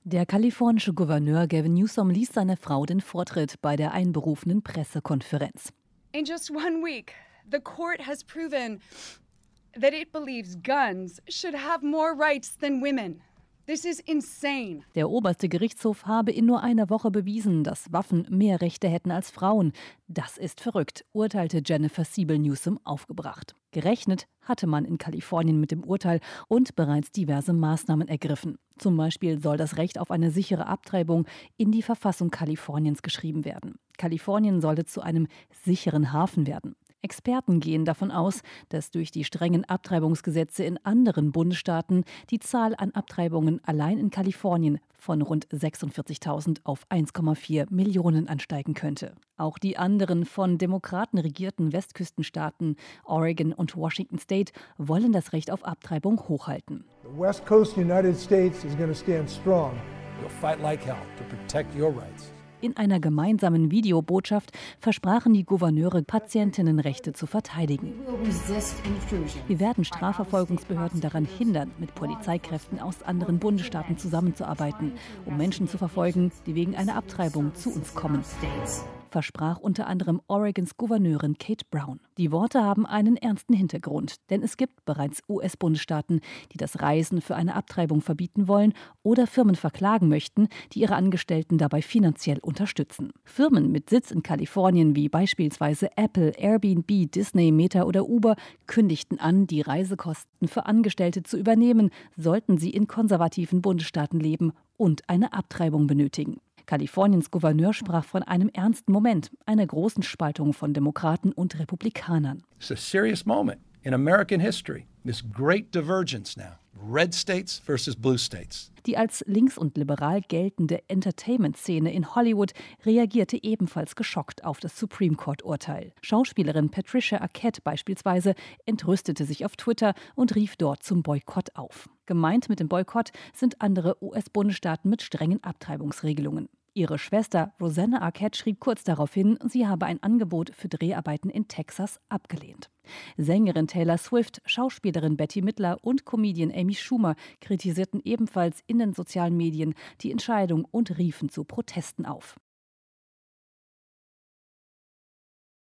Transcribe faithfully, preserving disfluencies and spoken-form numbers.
Der kalifornische Gouverneur Gavin Newsom ließ seiner Frau den Vortritt bei der einberufenen Pressekonferenz. In just one week, the court has proven that it believes guns should have more rights than women. This is insane. Der oberste Gerichtshof habe in nur einer Woche bewiesen, dass Waffen mehr Rechte hätten als Frauen. Das ist verrückt, urteilte Jennifer Siebel Newsom aufgebracht. Gerechnet hatte man in Kalifornien mit dem Urteil und bereits diverse Maßnahmen ergriffen. Zum Beispiel soll das Recht auf eine sichere Abtreibung in die Verfassung Kaliforniens geschrieben werden. Kalifornien sollte zu einem sicheren Hafen werden. Experten gehen davon aus, dass durch die strengen Abtreibungsgesetze in anderen Bundesstaaten die Zahl an Abtreibungen allein in Kalifornien von rund sechsundvierzigtausend auf eins Komma vier Millionen ansteigen könnte. Auch die anderen von Demokraten regierten Westküstenstaaten, Oregon und Washington State, wollen das Recht auf Abtreibung hochhalten. The West Coast United States is going to stand strong. We'll fight like hell to protect your rights. In einer gemeinsamen Videobotschaft versprachen die Gouverneure, Patientinnenrechte zu verteidigen. Wir werden Strafverfolgungsbehörden daran hindern, mit Polizeikräften aus anderen Bundesstaaten zusammenzuarbeiten, um Menschen zu verfolgen, die wegen einer Abtreibung zu uns kommen, versprach unter anderem Oregons Gouverneurin Kate Brown. Die Worte haben einen ernsten Hintergrund, denn es gibt bereits U S-Bundesstaaten, die das Reisen für eine Abtreibung verbieten wollen oder Firmen verklagen möchten, die ihre Angestellten dabei finanziell unterstützen. Firmen mit Sitz in Kalifornien wie beispielsweise Apple, Airbnb, Disney, Meta oder Uber kündigten an, die Reisekosten für Angestellte zu übernehmen, sollten sie in konservativen Bundesstaaten leben und eine Abtreibung benötigen. Kaliforniens Gouverneur sprach von einem ernsten Moment, einer großen Spaltung von Demokraten und Republikanern. It's a serious moment in American history. This great divergence now. Red states versus blue states. Die als links und liberal geltende Entertainment-Szene in Hollywood reagierte ebenfalls geschockt auf das Supreme Court-Urteil. Schauspielerin Patricia Arquette beispielsweise entrüstete sich auf Twitter und rief dort zum Boykott auf. Gemeint mit dem Boykott sind andere U S-Bundesstaaten mit strengen Abtreibungsregelungen. Ihre Schwester Rosanna Arquette schrieb kurz daraufhin, sie habe ein Angebot für Dreharbeiten in Texas abgelehnt. Sängerin Taylor Swift, Schauspielerin Bette Midler und Comedian Amy Schumer kritisierten ebenfalls in den sozialen Medien die Entscheidung und riefen zu Protesten auf.